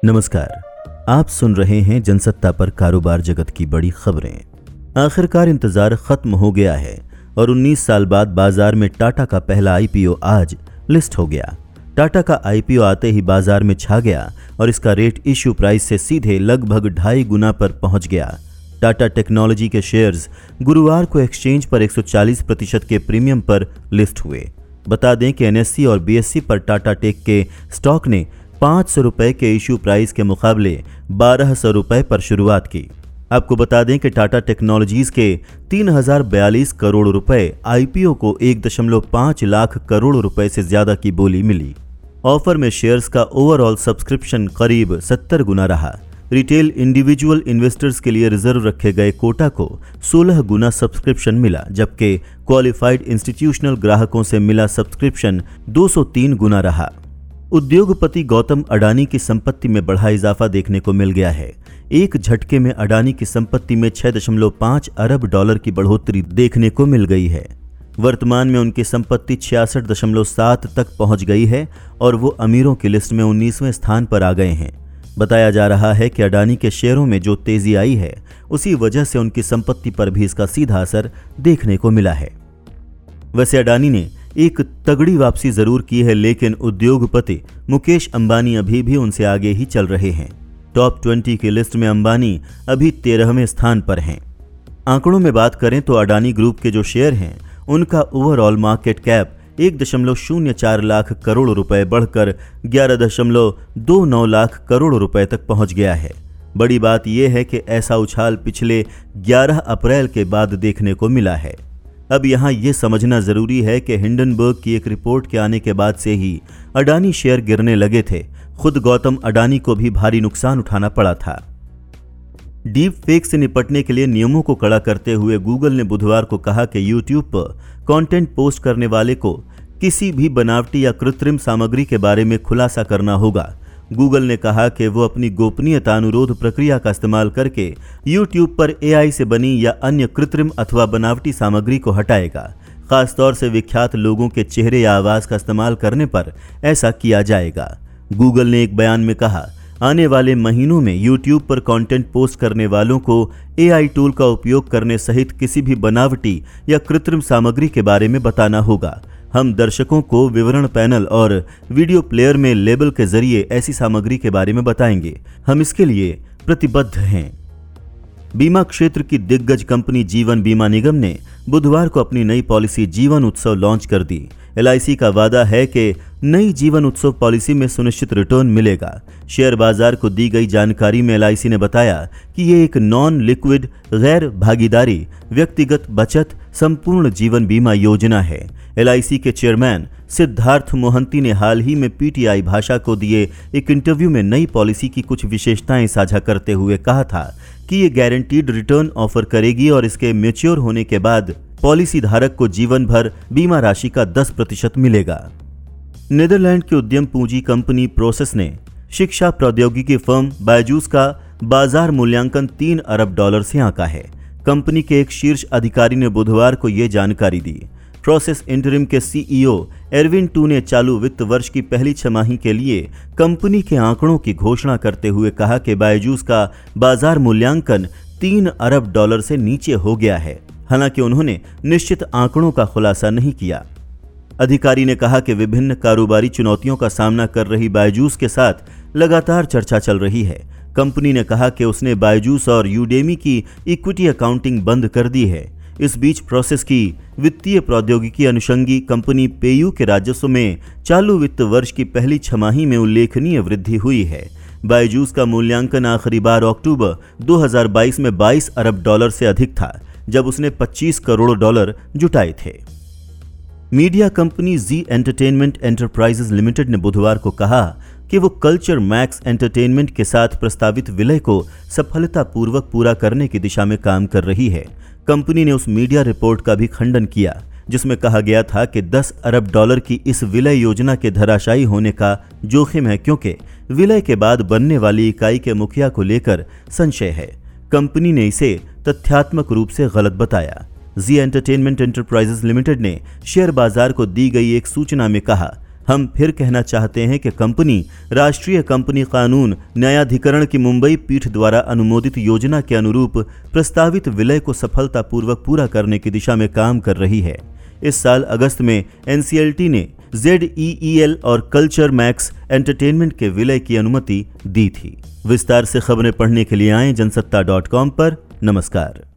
नमस्कार, आप सुन रहे हैं जनसत्ता पर कारोबार जगत की बड़ी खबरें। आखिरकार इंतजार खत्म हो गया है और 19 साल बाद बाजार में टाटा का पहला आईपीओ आज लिस्ट हो गया। टाटा का आईपीओ आते ही बाजार में छा गया और इसका रेट इश्यू प्राइस से सीधे लगभग 2.5 गुना पर पहुंच गया। टाटा टेक्नोलॉजी के शेयर्स गुरुवार को एक्सचेंज पर 140% के प्रीमियम पर लिस्ट हुए। बता दें कि एनएससी और बीएससी पर टाटा टेक के स्टॉक ने 500 रुपए के इश्यू प्राइस के मुकाबले 1200 रुपए पर शुरुआत की। आपको बता दें कि टाटा टेक्नोलॉजीज के 3042 करोड़ रुपए आईपीओ को 1.5 लाख करोड़ रुपए से ज्यादा की बोली मिली। ऑफर में शेयर्स का ओवरऑल सब्सक्रिप्शन करीब 70 गुना रहा। रिटेल इंडिविजुअल इन्वेस्टर्स के लिए रिजर्व रखे गए कोटा को 16 गुना सब्सक्रिप्शन मिला, जबकि क्वालिफाइड इंस्टीट्यूशनल ग्राहकों से मिला सब्सक्रिप्शन 203 गुना रहा। उद्योगपति गौतम अडानी की संपत्ति में बड़ा इजाफा देखने को मिल गया है। एक झटके में अडानी की संपत्ति में 6.5 अरब डॉलर की बढ़ोतरी देखने को मिल गई है। वर्तमान में उनकी संपत्ति 66.7 तक पहुंच गई है और वो अमीरों की लिस्ट में 19वें स्थान पर आ गए हैं। बताया जा रहा है कि अडानी के शेयरों में जो तेजी आई है उसी वजह से उनकी संपत्ति पर भी इसका सीधा असर देखने को मिला है। वैसे अडानी ने एक तगड़ी वापसी जरूर की है, लेकिन उद्योगपति मुकेश अंबानी अभी भी उनसे आगे ही चल रहे हैं। टॉप 20 की लिस्ट में अंबानी अभी 13वें स्थान पर हैं। आंकड़ों में बात करें तो अडानी ग्रुप के जो शेयर हैं उनका overall market cap 1.04 lakh crore रुपए बढ़कर 11.29 लाख करोड़ रुपए तक पहुंच गया है। बड़ी बात यह है कि ऐसा उछाल पिछले 11 अप्रैल के बाद देखने को मिला है। अब यहाँ ये समझना जरूरी है कि हिंडनबर्ग की एक रिपोर्ट के आने के बाद से ही अडानी शेयर गिरने लगे थे। खुद गौतम अडानी को भी भारी नुकसान उठाना पड़ा था। डीप फेक से निपटने के लिए नियमों को कड़ा करते हुए गूगल ने बुधवार को कहा कि यूट्यूब पर कंटेंट पोस्ट करने वाले को किसी भी बनावटी या कृत्रिम सामग्री के बारे में खुलासा करना होगा। गूगल ने कहा कि वो अपनी गोपनीयता अनुरोध प्रक्रिया का इस्तेमाल करके यूट्यूब पर एआई से बनी या अन्य कृत्रिम अथवा बनावटी सामग्री को हटाएगा। खासतौर से विख्यात लोगों के चेहरे या आवाज का इस्तेमाल करने पर ऐसा किया जाएगा। गूगल ने एक बयान में कहा, आने वाले महीनों में यूट्यूब पर कंटेंट पोस्ट करने वालों को एआई टूल का उपयोग करने सहित किसी भी बनावटी या कृत्रिम सामग्री के बारे में बताना होगा। हम दर्शकों को विवरण पैनल और वीडियो प्लेयर में लेबल के जरिए ऐसी सामग्री के बारे में बताएंगे। हम इसके लिए प्रतिबद्ध हैं। बीमा क्षेत्र की दिग्गज कंपनी जीवन बीमा निगम ने बुधवार को अपनी नई पॉलिसी जीवन उत्सव लॉन्च कर दी। एलआईसी का वादा है कि नई जीवन उत्सव पॉलिसी में सुनिश्चित रिटर्न मिलेगा। शेयर बाजार को दी गई जानकारी में एलआईसी ने बताया कि ये एक नॉन लिक्विड गैर भागीदारी व्यक्तिगत बचत संपूर्ण जीवन बीमा योजना है। एलआईसी के चेयरमैन सिद्धार्थ मोहंती ने हाल ही में पीटीआई भाषा को दिए एक इंटरव्यू में नई पॉलिसी की कुछ विशेषताएं साझा करते हुए कहा था कि ये गारंटीड रिटर्न ऑफर करेगी और इसके मैच्योर होने के बाद पॉलिसी धारक को जीवन भर बीमा राशि का 10% मिलेगा। नीदरलैंड की उद्यम पूंजी कंपनी प्रोसेस ने शिक्षा प्रौद्योगिकी फर्म बायजूस का बाजार मूल्यांकन 3 अरब डॉलर से आंका है। कंपनी के एक शीर्ष अधिकारी ने बुधवार को यह जानकारी दी। प्रोसेस इंटरिम के सीईओ एरविन टू ने चालू वित्त वर्ष की पहली छमाही के लिए कंपनी के आंकड़ों की घोषणा करते हुए कहा कि बायजूस का बाजार मूल्यांकन 3 अरब डॉलर से नीचे हो गया है। हालांकि उन्होंने निश्चित आंकड़ों का खुलासा नहीं किया। अधिकारी ने कहा कि विभिन्न कारोबारी चुनौतियों का सामना कर रही बायजूस के साथ लगातार चर्चा चल रही है। कंपनी ने कहा कि उसने बायजूस और यूडेमी की इक्विटी अकाउंटिंग बंद कर दी है। इस बीच प्रोसेस की वित्तीय प्रौद्योगिकी अनुषंगी कंपनी पेयू के राजस्व में चालू वित्त वर्ष की पहली छमाही में उल्लेखनीय वृद्धि हुई है। बायजूस का मूल्यांकन आखिरी बार अक्टूबर 2022 में 22 अरब डॉलर से अधिक था, जब उसने 25 करोड़ डॉलर जुटाए थे। Media company Zee entertainment enterprises limited ने बुधवार को कहा कि वो कल्चर मैक्स एंटरटेनमेंट के साथ प्रस्तावित विलय को सफलतापूर्वक पूरा करने की दिशा में काम कर रही है। कंपनी ने उस मीडिया रिपोर्ट का भी खंडन किया जिसमें कहा गया था कि 10 अरब डॉलर की इस विलय योजना के धराशायी होने का जोखिम है, क्योंकि विलय के बाद बनने वाली इकाई के मुखिया को लेकर संशय है। कंपनी ने इसे तथ्यात्मक रूप से गलत बताया। जी एंटरटेनमेंट एंटरप्राइजेज लिमिटेड ने शेयर बाजार को दी गई एक सूचना में कहा, हम फिर कहना चाहते हैं कि कंपनी राष्ट्रीय कंपनी कानून न्यायाधिकरण की मुंबई पीठ द्वारा अनुमोदित योजना के अनुरूप प्रस्तावित विलय को सफलतापूर्वक पूरा करने की दिशा में काम कर रही है। इस साल अगस्त में NCLT ने ZEEL और कल्चर मैक्स एंटरटेनमेंट के विलय की अनुमति दी थी। विस्तार से खबरें पढ़ने के लिए आएं जनसत्ता.com पर। नमस्कार।